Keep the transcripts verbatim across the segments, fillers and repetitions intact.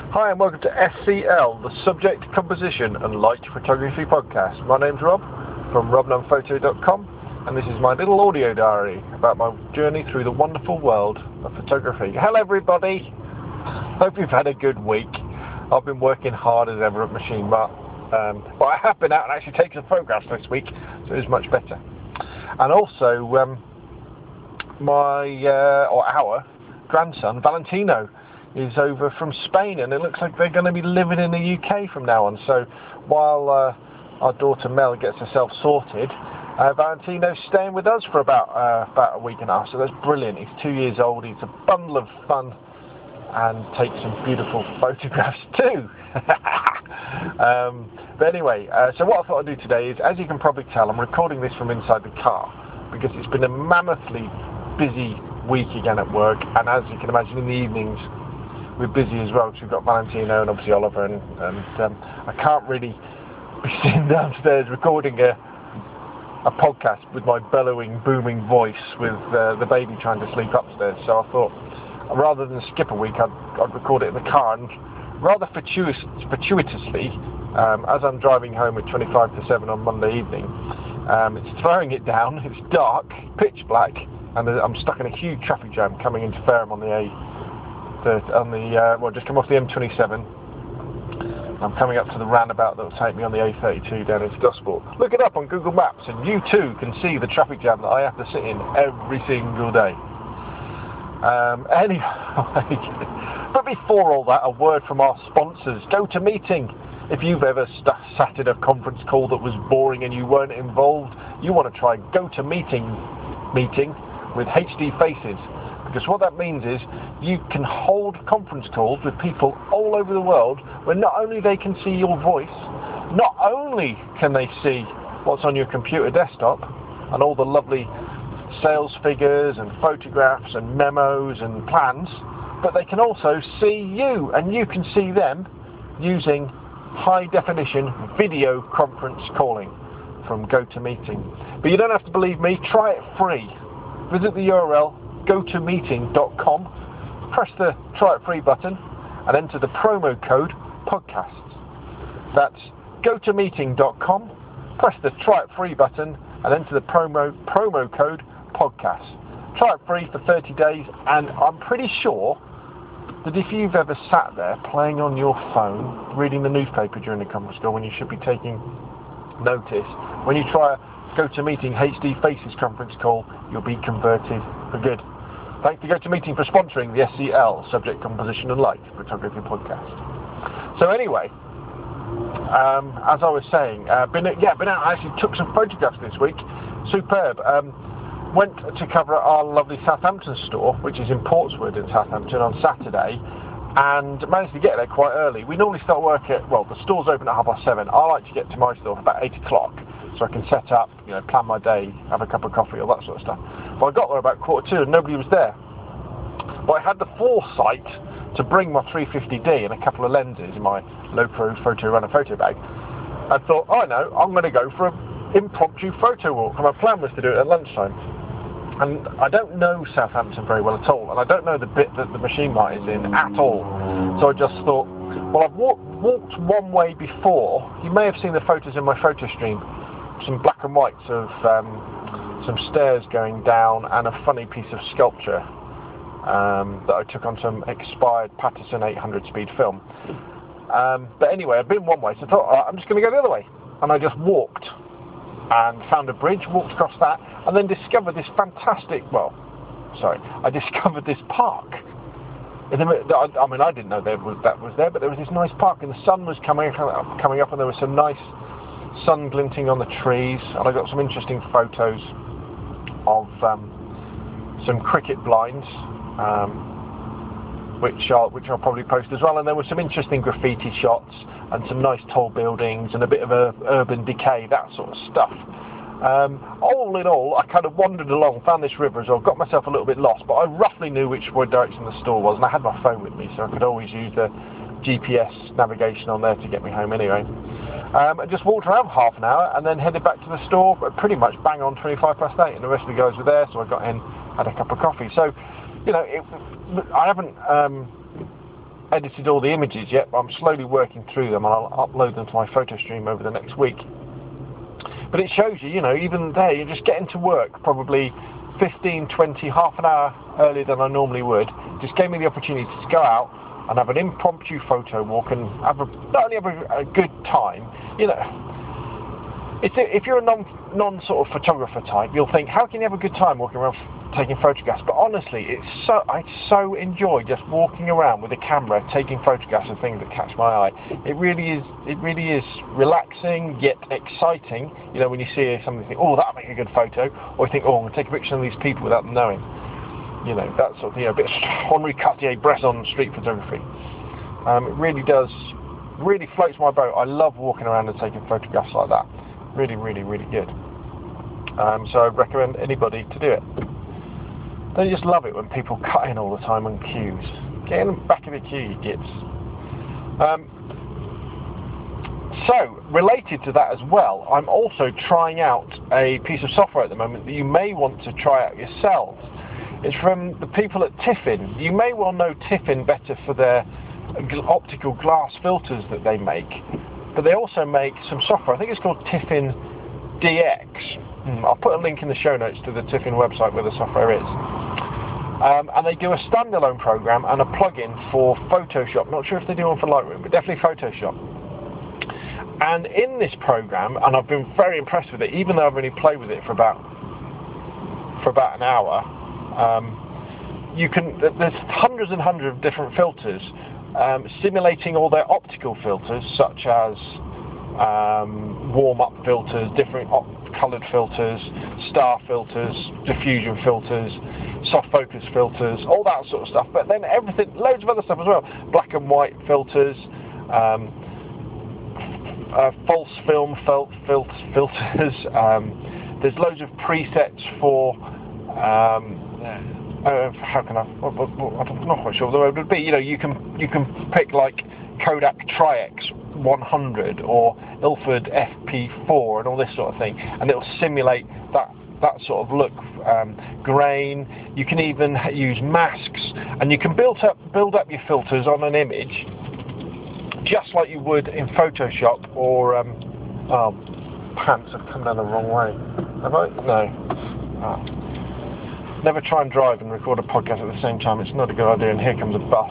Hi and welcome to S C L, the Subject, Composition and Light Photography Podcast. My name's Rob from rob nunn photo dot com, and this is my little audio diary about my journey through the wonderful world of photography. Hello everybody! Hope you've had a good week. I've been working hard as ever at Machine Mart, um, but I have been out and actually taken some photographs this week, so it's much better. And also, um, my, uh, or our, grandson, Valentino, is over from Spain, and it looks like they're going to be living in the U K from now on. So while uh, our daughter Mel gets herself sorted, uh, Valentino's staying with us for about uh, about a week and a half. So that's brilliant. He's two years old. He's a bundle of fun and takes some beautiful photographs too. um, but anyway, uh, so what I thought I'd do today is, as you can probably tell, I'm recording this from inside the car because it's been a mammothly busy week again at work, and as you can imagine, in the evenings we're busy as well, because we've got Valentino and obviously Oliver, and, and um, I can't really be sitting downstairs recording a, a podcast with my bellowing, booming voice with uh, the baby trying to sleep upstairs. So I thought, rather than skip a week, I'd, I'd record it in the car, and rather fortuitous, fortuitously, um, as I'm driving home at twenty-five to seven on Monday evening, um, it's throwing it down, it's dark, pitch black, and I'm stuck in a huge traffic jam coming into Fareham on the A. The, on the uh, well, just come off the M twenty-seven. I'm coming up to the roundabout that will take me on the A thirty-two down into Gosport. Look it up on Google Maps, and you too can see the traffic jam that I have to sit in every single day. Um, anyway, but before all that, a word from our sponsors. GoToMeeting. If you've ever st- sat in a conference call that was boring and you weren't involved, you want to try GoToMeeting meeting with H D Faces. Because what that means is you can hold conference calls with people all over the world where not only they can see your voice, not only can they see what's on your computer desktop and all the lovely sales figures and photographs and memos and plans, but they can also see you, and you can see them using high definition video conference calling from GoToMeeting. But you don't have to believe me, try it free. Visit the U R L go to meeting dot com, press the try it free button and enter the promo code podcasts. That's go to meeting dot com, press the try it free button and enter the promo promo code podcasts. Try it free for thirty days, and I'm pretty sure that if you've ever sat there playing on your phone, reading the newspaper during the conference call when you should be taking notice, when you try a GoToMeeting H D Faces conference call, you'll be converted for good. Thanks to GoToMeeting for sponsoring the S C L, Subject, Composition and Light Photography Podcast. So anyway, um, as I was saying, uh, been yeah, been out. I actually took some photographs this week. Superb. Um, went to cover our lovely Southampton store, which is in Portswood in Southampton, on Saturday, and managed to get there quite early. We normally start work at, well, the store's open at half past seven. I like to get to my store for about eight o'clock, so I can set up, you know, plan my day, have a cup of coffee, all that sort of stuff. But I got there about quarter two and nobody was there. But I had the foresight to bring my three fifty D and a couple of lenses in my low-pro photo runner photo bag. I thought, oh no, I'm going to go for an impromptu photo walk. And my plan was to do it at lunchtime. And I don't know Southampton very well at all, and I don't know the bit that the Machine Mart is in at all. So I just thought, well, I've walk, walked one way before. You may have seen the photos in my photo stream. Some black and whites of um, some stairs going down and a funny piece of sculpture um, that I took on some expired Patterson eight hundred speed film. Um, but anyway, I've been one way, so I thought, all right, I'm just going to go the other way. And I just walked and found a bridge, walked across that, and then discovered this fantastic, well, sorry, I discovered this park. In the, I mean, I didn't know there was, that was there, but there was this nice park, and the sun was coming up, coming up, and there was some nice sun glinting on the trees, and I got some interesting photos of um, some cricket blinds, um, which I'll, which I'll probably post as well, and there were some interesting graffiti shots, and some nice tall buildings, and a bit of a urban decay, that sort of stuff. Um, all in all, I kind of wandered along, found this river as well, got myself a little bit lost, but I roughly knew which direction the store was, and I had my phone with me, so I could always use the G P S navigation on there to get me home anyway. Um, I just walked around for half an hour and then headed back to the store, but pretty much bang on twenty-five past eight, and the rest of the guys were there, so I got in, had a cup of coffee. So, you know, it, I haven't um, edited all the images yet, but I'm slowly working through them, and I'll upload them to my photo stream over the next week. But it shows you, you know, even there, you're just getting to work probably fifteen, twenty, half an hour earlier than I normally would. Just gave me the opportunity to go out and have an impromptu photo walk and have a, not only have a, a good time, you know. It's a, if you're a non, non sort of photographer type, you'll think, how can you have a good time walking around taking photographs? But honestly, it's so I so enjoy just walking around with a camera, taking photographs of things that catch my eye. It really is. It really is relaxing yet exciting. You know, when you see something, you think, oh, that'll make a good photo, or you think, oh, I'm gonna take a picture of these people without them knowing. You know, that sort of thing. You know, a bit of Henri Cartier-Bresson street photography. Um, it really does, really floats my boat. I love walking around and taking photographs like that. Really, really, really good. Um, so I recommend anybody to do it. They just love it when people cut in all the time on queues. Get in the back of the queue, you gits. Um, so, related to that as well, I'm also trying out a piece of software at the moment that you may want to try out yourselves. It's from the people at Tiffin. You may well know Tiffin better for their optical glass filters that they make, but they also make some software. I think it's called Tiffin D X. Hmm, I'll put a link in the show notes to the Tiffin website where the software is. Um, and they do a standalone program and a plugin for Photoshop. Not sure if they do one for Lightroom, but definitely Photoshop. And in this program, and I've been very impressed with it, even though I've only played with it for about for about an hour. Um, you can there's hundreds and hundreds of different filters, um, simulating all their optical filters, such as um, warm-up filters, different coloured filters, star filters, diffusion filters, soft focus filters, all that sort of stuff. But then everything, loads of other stuff as well, black and white filters, um, uh, false film fil fil filters. Um, there's loads of presets for. Um, uh, how can I? I'm not quite sure what the word would be. You know, you can you can pick like Kodak Tri-X one hundred or Ilford F P four and all this sort of thing, and it'll simulate that that sort of look, um, grain. You can even use masks, and you can build up build up your filters on an image, just like you would in Photoshop. Or um, oh, pants have come down the wrong way. Have I? No. Oh. Never try and drive and record a podcast at the same time. It's not a good idea. And here comes a bus.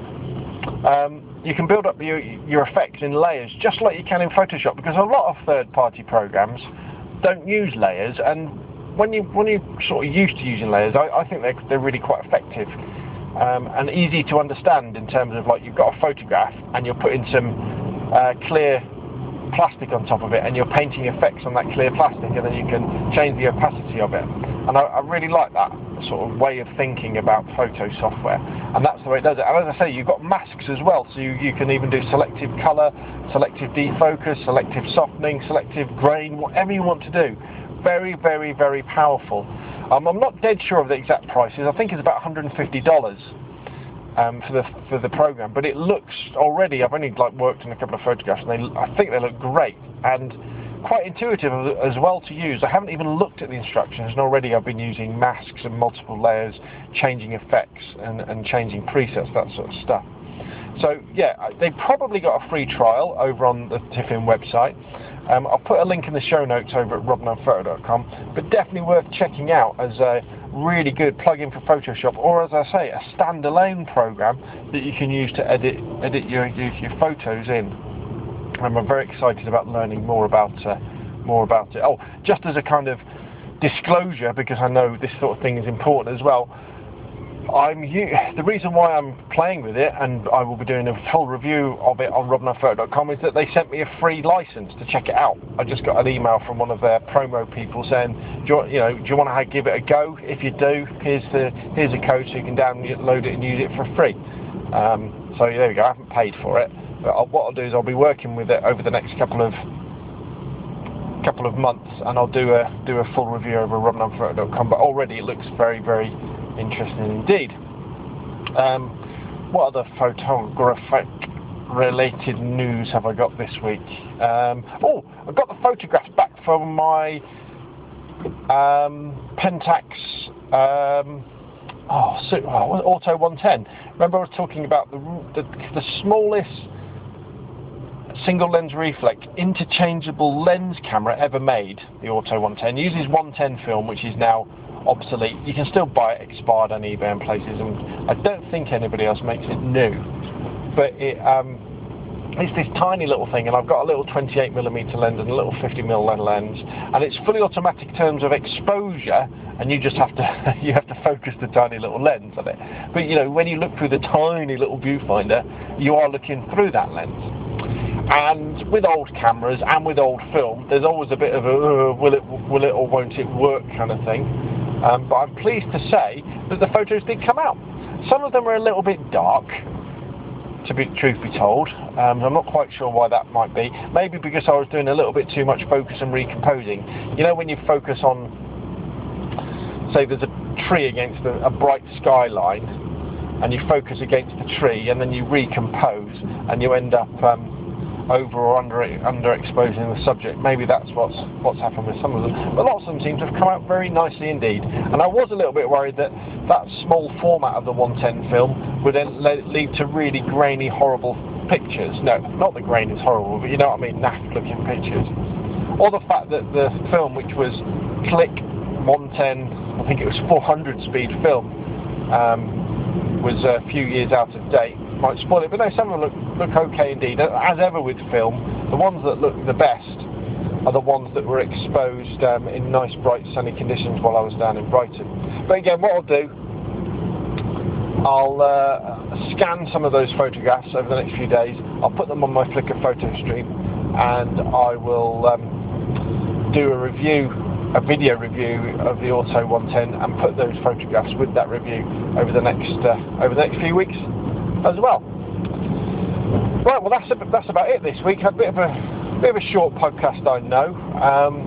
Um, you can build up your, your effects in layers just like you can in Photoshop, because a lot of third-party programs don't use layers, and when you when you're sort of used to using layers, I, I think they're, they're really quite effective um, and easy to understand, in terms of, like, you've got a photograph and you're putting some uh, clear plastic on top of it, and you're painting effects on that clear plastic, and then you can change the opacity of it. And I, I really like that sort of way of thinking about photo software, and that's the way it does it. And as I say, you've got masks as well, so you, you can even do selective colour, selective defocus, selective softening, selective grain, whatever you want to do. Very, very, very powerful. Um, I'm not dead sure of the exact prices. I think it's about one hundred fifty dollars um, for the for the program, but it looks already. I've only like worked on a couple of photographs, and they, I think they look great and quite intuitive as well to use. I haven't even looked at the instructions, and already I've been using masks and multiple layers, changing effects and, and changing presets, that sort of stuff. So yeah, they've probably got a free trial over on the Tiffin website. Um, I'll put a link in the show notes over at rob nunn photo dot com, but definitely worth checking out as a really good plugin for Photoshop, or as I say, a standalone program that you can use to edit edit your, your, your photos in. And I'm very excited about learning more about uh, more about it. Oh, just as a kind of disclosure, because I know this sort of thing is important as well, I'm the reason why I'm playing with it, and I will be doing a full review of it on rob nunn photo dot com, is that they sent me a free license to check it out. I just got an email from one of their promo people saying, do you, you know, do you want to give it a go? If you do, here's the here's a code so you can download it and use it for free. Um, so there we go. I haven't paid for it. But I'll, what I'll do is I'll be working with it over the next couple of couple of months, and I'll do a do a full review over rob nunn photo dot com. But already it looks very, very interesting indeed. Um, what other photographic related news have I got this week? Um, oh, I got the photographs back from my um, Pentax um, oh, so, oh Auto one ten. Remember I was talking about the the, the smallest single lens reflex interchangeable lens camera ever made, the Auto one ten. It uses one ten film, which is now obsolete. You can still buy it expired on eBay and places, and I don't think anybody else makes it new. But it, um, it's this tiny little thing, and I've got a little twenty-eight millimeter lens and a little fifty millimeter lens, and it's fully automatic in terms of exposure, and you just have to you have to focus the tiny little lens on it. But you know, when you look through the tiny little viewfinder, you are looking through that lens. And with old cameras and with old film, there's always a bit of a uh, will it will it or won't it work kind of thing. Um, but I'm pleased to say that the photos did come out. Some of them are a little bit dark, to be truth be told. Um, I'm not quite sure why that might be. Maybe because I was doing a little bit too much focus and recomposing. You know, when you focus on, say there's a tree against a, a bright skyline, and you focus against the tree, and then you recompose, and you end up um, over or under underexposing the subject. Maybe that's what's what's happened with some of them. But lots of them seem to have come out very nicely indeed. And I was a little bit worried that that small format of the one ten film would then lead to really grainy, horrible pictures. No, not the grain is horrible, but you know what I mean, naff looking pictures. Or the fact that the film, which was Click one ten, I think it was four hundred speed film, um, was a few years out of date, might spoil it. But no, some of them look, look okay indeed. As ever with film, the ones that look the best are the ones that were exposed um, in nice, bright, sunny conditions while I was down in Brighton. But again, what I'll do, I'll uh, scan some of those photographs over the next few days. I'll put them on my Flickr photo stream, and I will um, do a review, a video review of the Auto one ten, and put those photographs with that review over the next uh, over the next few weeks as well. Right, well that's a, that's about it this week. A bit of a bit of a short podcast, I know, um,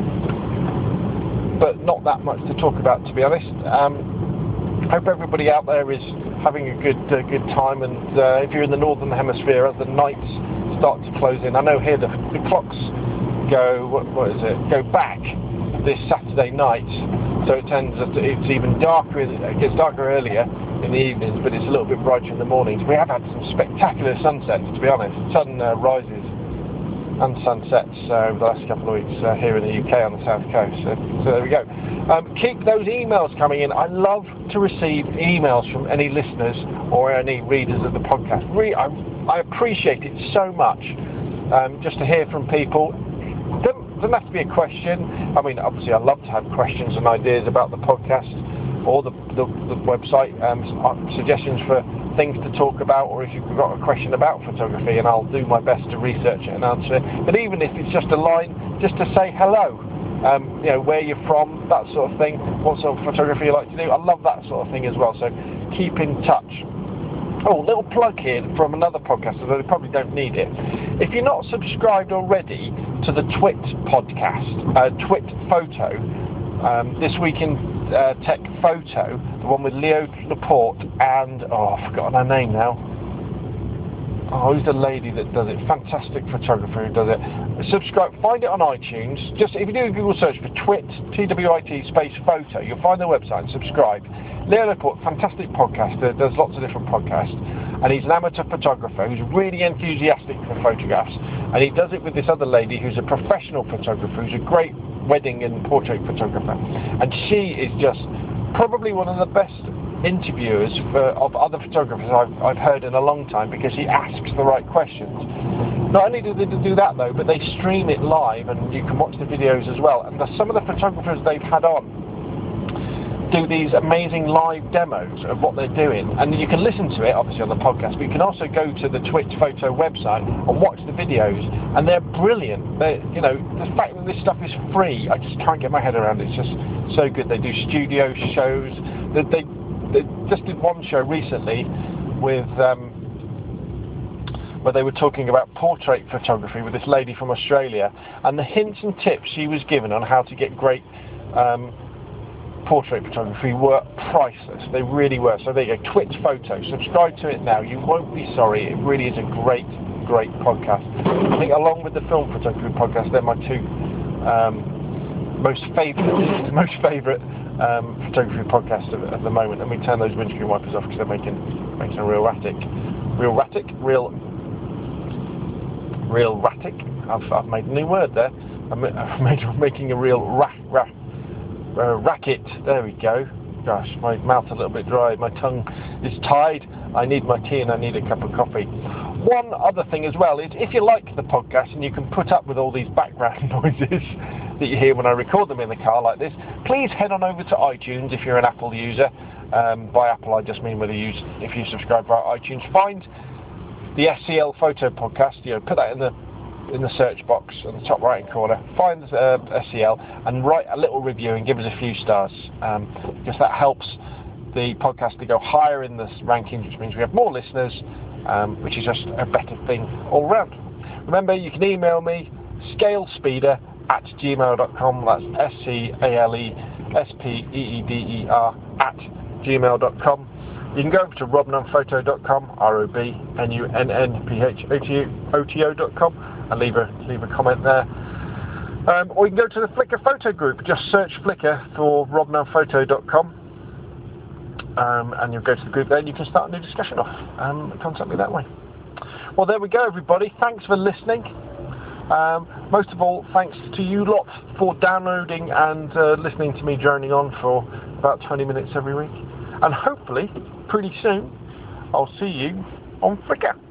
but not that much to talk about, to be honest. Um, hope everybody out there is having a good uh, good time, and uh, if you're in the northern hemisphere, as the nights start to close in. I know here the, the clocks go what, what is it? Go back this Saturday night, so it tends to, it's even darker. It gets darker earlier in the evenings, but it's a little bit brighter in the mornings. We have had some spectacular sunsets, to be honest. Sun uh, rises and sunsets uh, over the last couple of weeks uh, here in the U K on the south coast. So, so there we go. Um, keep those emails coming in. I love to receive emails from any listeners or any readers of the podcast. Re I, I appreciate it so much. Um, just to hear from people. Doesn't, doesn't have to be a question. I mean, obviously, I love to have questions and ideas about the podcast or the, the, the website, um, suggestions for things to talk about, or if you've got a question about photography, and I'll do my best to research it and answer it. But even if it's just a line, just to say hello, um, you know, where you're from, that sort of thing, what sort of photography you like to do, I love that sort of thing as well. So keep in touch. Oh, little plug here from another podcast, although they probably don't need it. If you're not subscribed already to the Twit podcast, uh, Twit Photo, um, This Week in uh, Tech Photo, the one with Leo Laporte and, oh, I've forgotten her name now. Oh, who's the lady that does it? Fantastic photographer who does it. Subscribe, find it on iTunes. Just if you do a Google search for Twit, T W I T space photo, you'll find their website and subscribe. Leo Laporte, fantastic podcaster, does lots of different podcasts, and he's an amateur photographer who's really enthusiastic for photographs, and he does it with this other lady who's a professional photographer, who's a great wedding and portrait photographer, and she is just probably one of the best interviewers for, of other photographers I've, I've heard in a long time, because she asks the right questions. Not only do they do that though, but they stream it live, and you can watch the videos as well, and the, some of the photographers they've had on do these amazing live demos of what they're doing, and you can listen to it obviously on the podcast, but you can also go to the Twit Photo website and watch the videos, and they're brilliant. They, you know, the fact that this stuff is free, I just can't get my head around it. It's just so good. They do studio shows. They, they, they just did one show recently with um, where they were talking about portrait photography with this lady from Australia, and the hints and tips she was given on how to get great um, portrait photography were priceless. They really were. So there you go, Twit Photo. Subscribe to it now. You won't be sorry. It really is a great, great podcast. I think along with the film photography podcast, they're my two um, most favourite, most favourite um, photography podcast at, at the moment, and we turn those windscreen wipers off because they're making making a real ratic, real ratic, real real ratic. I've I've made a new word there. I'm, I'm made, making a real ra, ra, uh, racket. There we go. Gosh, my mouth's a little bit dry. My tongue is tied. I need my tea and I need a cup of coffee. One other thing as well is if you like the podcast and you can put up with all these background noises that you hear when I record them in the car like this, please head on over to iTunes if you're an Apple user. Um, by Apple, I just mean whether you if you subscribe via iTunes. Find the S C L Photo Podcast. You know, put that in the in the search box in the top right hand corner. Find uh, S C L and write a little review and give us a few stars, um, because that helps the podcast to go higher in the rankings, which means we have more listeners, um, which is just a better thing all round. Remember, you can email me scalespeeder at gmail dot com. That's S C A L E S P E E D E R at gmail dot com. You can go over to rob nunn photo dot com, R O B N U N N P H O T O dot com, and leave a leave a comment there. Um, or you can go to the Flickr photo group. Just search Flickr for rob nunn photo dot com, um, and you'll go to the group there and you can start a new discussion off. Um, contact me that way. Well, there we go, everybody. Thanks for listening. Um, most of all, thanks to you lot for downloading and uh, listening to me droning on for about twenty minutes every week. And hopefully, pretty soon, I'll see you on Flickr.